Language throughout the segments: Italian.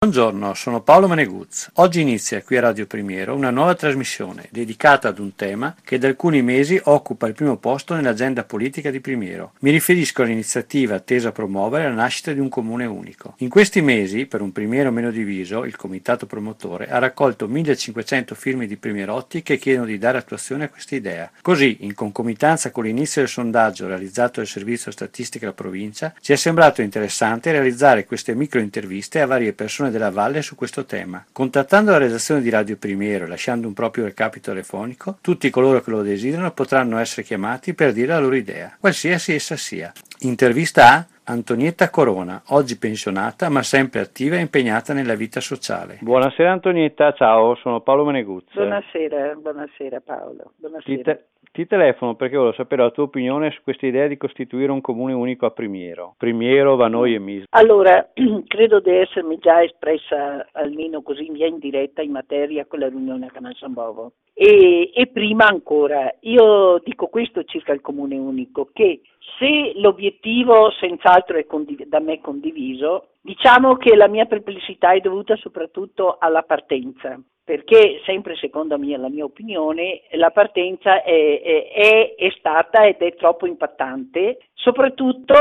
Buongiorno, sono Paolo Meneguz. Oggi inizia qui a Radio Primiero una nuova trasmissione dedicata ad un tema che da alcuni mesi occupa il primo posto nell'agenda politica di Primiero. Mi riferisco all'iniziativa tesa a promuovere la nascita di un comune unico. In questi mesi, per un Primiero meno diviso, il comitato promotore ha raccolto 1500 firme di primierotti che chiedono di dare attuazione a questa idea. Così, in concomitanza con l'inizio del sondaggio realizzato dal Servizio Statistica della Provincia, ci è sembrato interessante realizzare queste microinterviste a varie persone della Valle su questo tema. Contattando la redazione di Radio Primiero e lasciando un proprio recapito telefonico, tutti coloro che lo desiderano potranno essere chiamati per dire la loro idea, qualsiasi essa sia. Intervista a Antonietta Corona, oggi pensionata ma sempre attiva e impegnata nella vita sociale. Buonasera Antonietta, ciao, sono Paolo Meneguz. Buonasera Paolo. Buonasera. Ti telefono perché volevo sapere la tua opinione su questa idea di costituire un comune unico a Primiero. Primiero, Vanoi e Misano. Allora, credo di essermi già espressa almeno così in via indiretta in materia con la riunione a Canal San Bovo. E prima ancora, io dico questo circa il comune unico, che se l'obiettivo senz'altro è da me condiviso, diciamo che la mia perplessità è dovuta soprattutto alla partenza. Perché sempre secondo la mia opinione la partenza è stata ed è troppo impattante, soprattutto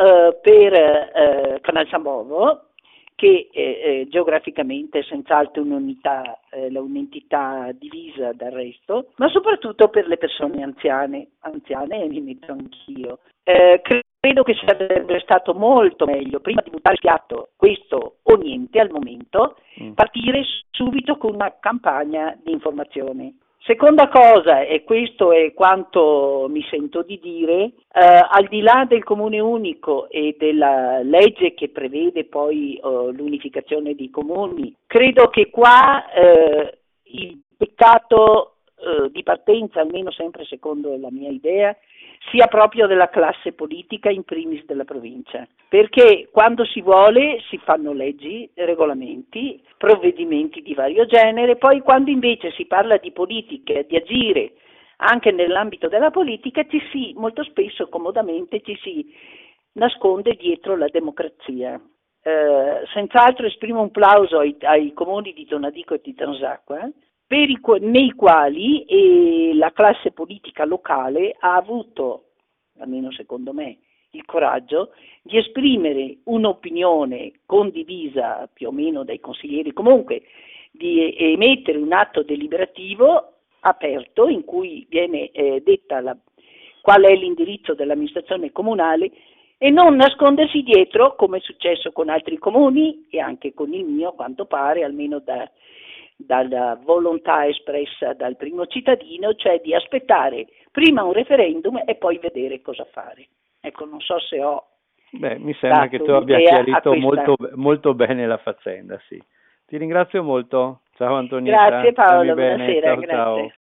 per Canal San Bovo, che geograficamente è senz'altro un'entità divisa dal resto, ma soprattutto per le persone anziane e mi metto anch'io. Credo che sarebbe stato molto meglio, prima di buttare il piatto questo o niente al momento, partire subito con una campagna di informazione. Seconda cosa, e questo è quanto mi sento di dire, al di là del comune unico e della legge che prevede poi l'unificazione dei comuni, credo che qua il peccato di partenza, almeno sempre secondo la mia idea, sia proprio della classe politica, in primis della provincia, perché quando si vuole si fanno leggi, regolamenti, provvedimenti di vario genere, poi quando invece si parla di politica, di agire anche nell'ambito della politica, molto spesso comodamente ci si nasconde dietro la democrazia. Senz'altro esprimo un plauso ai comuni di Tonadico e di Transacqua, nei quali la classe politica locale ha avuto, almeno secondo me, il coraggio di esprimere un'opinione condivisa più o meno dai consiglieri, comunque di emettere un atto deliberativo aperto in cui viene detta qual è l'indirizzo dell'amministrazione comunale e non nascondersi dietro, come è successo con altri comuni e anche con il mio, a quanto pare, almeno dalla volontà espressa dal primo cittadino, cioè di aspettare prima un referendum e poi vedere cosa fare. Ecco, non so se ho... mi sembra che tu abbia chiarito molto bene la faccenda, sì. Ti ringrazio molto. Ciao Antonietta. Grazie Paolo, Bene. buonasera, Ciao, grazie. ciao.